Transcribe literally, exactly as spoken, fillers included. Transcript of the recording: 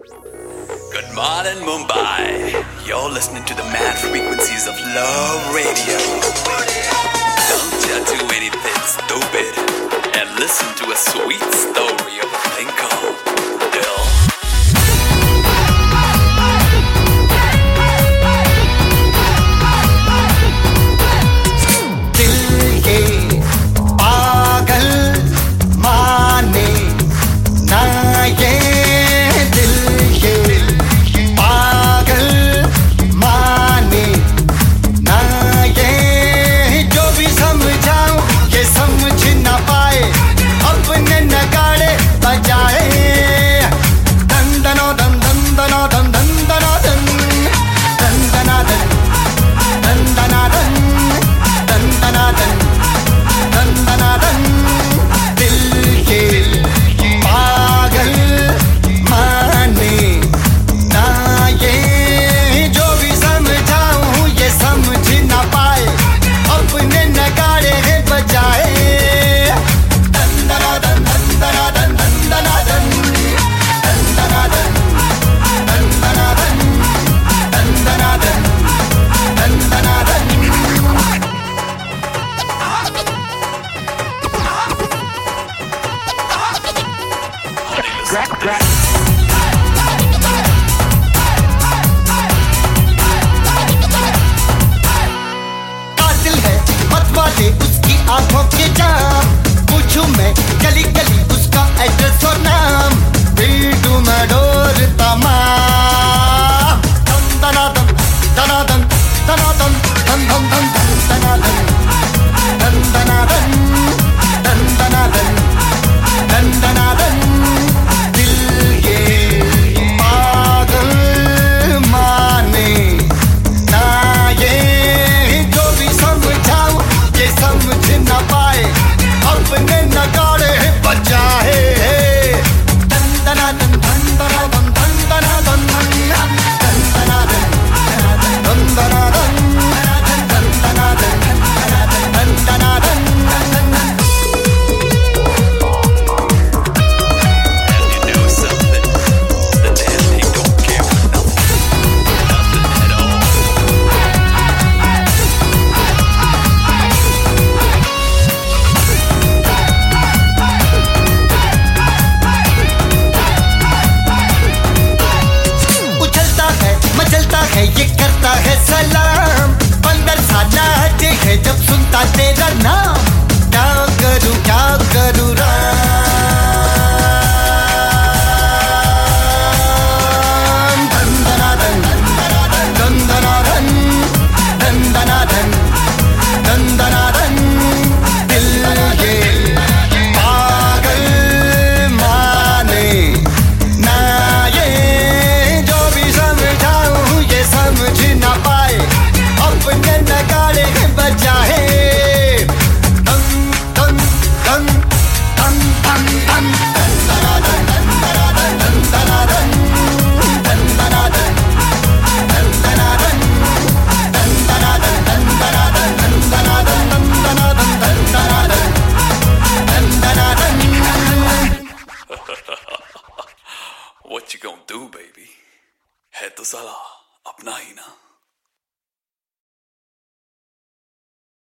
Good morning, Mumbai. You're listening to the mad frequencies of Love Radio. Don't you do anything stupid and listen to a sweet story of a thing called Dill. उसकी आंखों के जाम पूछूं मैं गली गली उसका address और नाम पीटूं मैं डोर तमाम दम दनादम दनादम दनादम दम दम दम दम दनादम दम दनादम दम दनादम दम दनादम दिल ये पागल माने ना ये जो भी समझाऊं ये समझ न पाए अपने नगाड़े बजाए दन दना दन दन दना दन दन दना दन दन दना दन दन दना दन दन दना दन दन दना दन And you know something? The damn thing don't care for nothing. Nothing at all. उछलता है मचलता है ये करता है सलाम बंदर सा नाचे है जब सुनता तेरा नाम